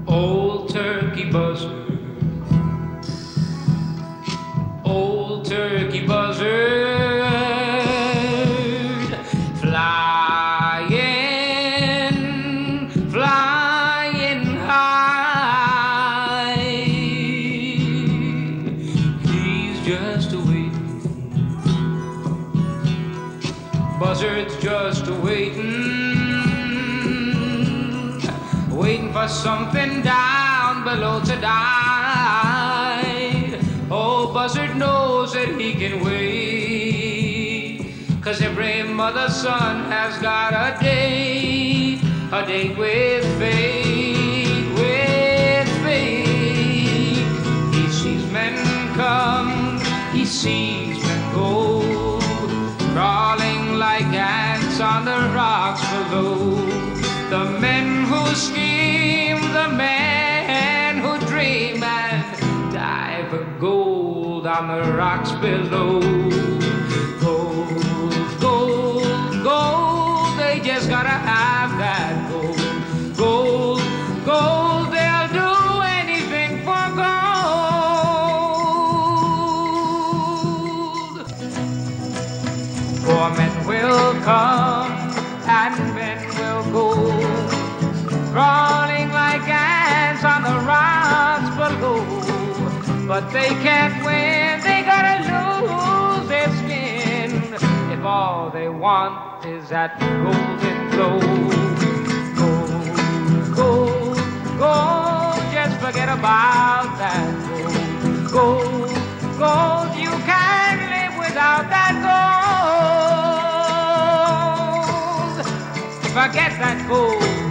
Old turkey buzzard, old turkey buzzard, flying, flying high. He's just a waiting, buzzard's just a waiting for something down below to die. Oh, buzzard knows that he can wait, 'cause every mother's son has got a date with fate, with fate. He sees men come, he sees men go, crawling like ants on the rocks below. The men who scheme, the men who dream and die for gold on the rocks below. Gold, gold, gold, they just gotta have that gold. Gold, gold, they'll do anything for gold. For men will come and men will go, crawling like ants on the rocks below. But they can't win, they gotta lose their skin, if all they want is that golden glow. Gold, gold, gold, just forget about that gold. Gold, gold, you can't live without that gold. Forget that gold.